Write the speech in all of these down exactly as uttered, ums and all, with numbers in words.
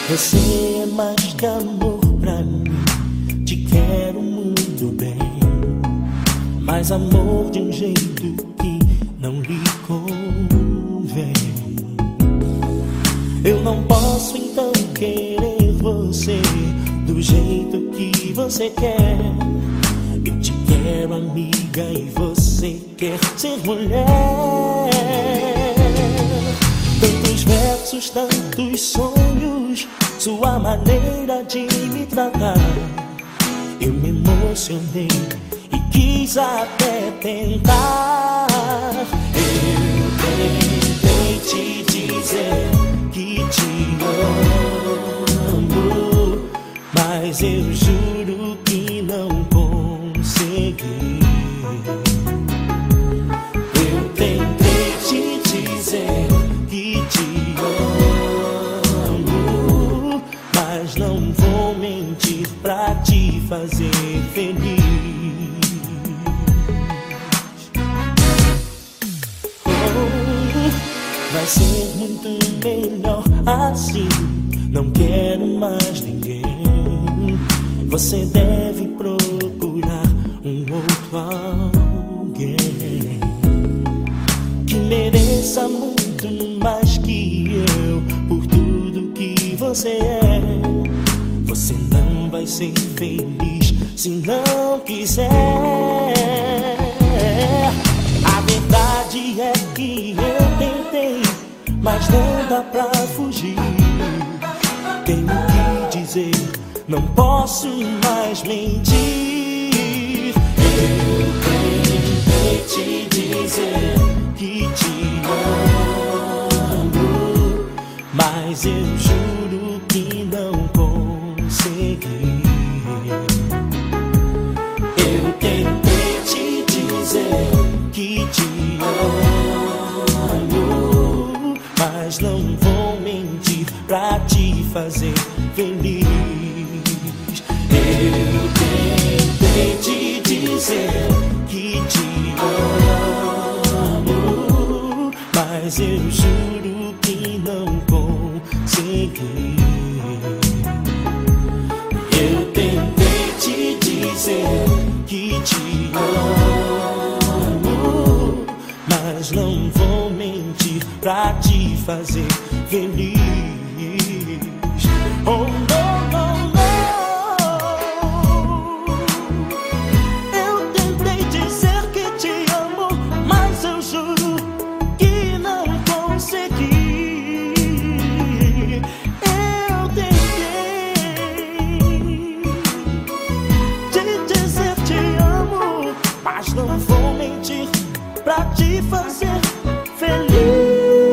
Você é mais que amor pra mim. Te quero muito bem, mas amor de um jeito que não lhe convém. Eu não posso então querer você do jeito que você quer. Eu te quero amiga e você quer ser mulher. Tantos versos, tantos sonhos, sua maneira de me tratar. Eu me emocionei e quis até tentar. Eu tentei te dizer que te amo, mas eu juro que não consegui. Eu tentei te dizer que te amo, mas não vou mentir pra te fazer feliz. Oh, vai ser muito melhor assim. Não quero mais ninguém. Você deve procurar um outro alguém que mereça muito mais que eu por tudo que você é. Você não vai ser feliz se não quiser. A verdade é que eu tentei, mas não dá pra fugir. Tenho que dizer, não posso mais mentir. Eu tentei te dizer que te amo, mas eu juro que não consegui. Eu tentei te dizer que te amo, mas não vou mentir pra te fazer feliz. Eu tentei te dizer que te amo, mas eu juro que não consegui. Eu tentei te dizer que te amo, mas não vou mentir pra te fazer feliz. Oh, não. Não vou mentir pra te fazer feliz.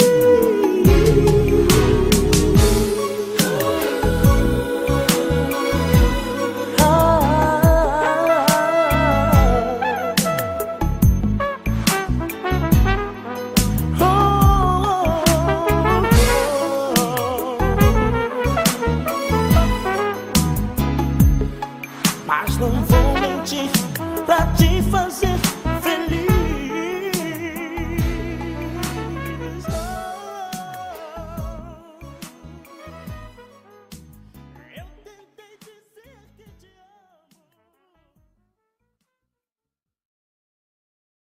Ah, oh, oh, oh. Mas não vou mentir pra te fazer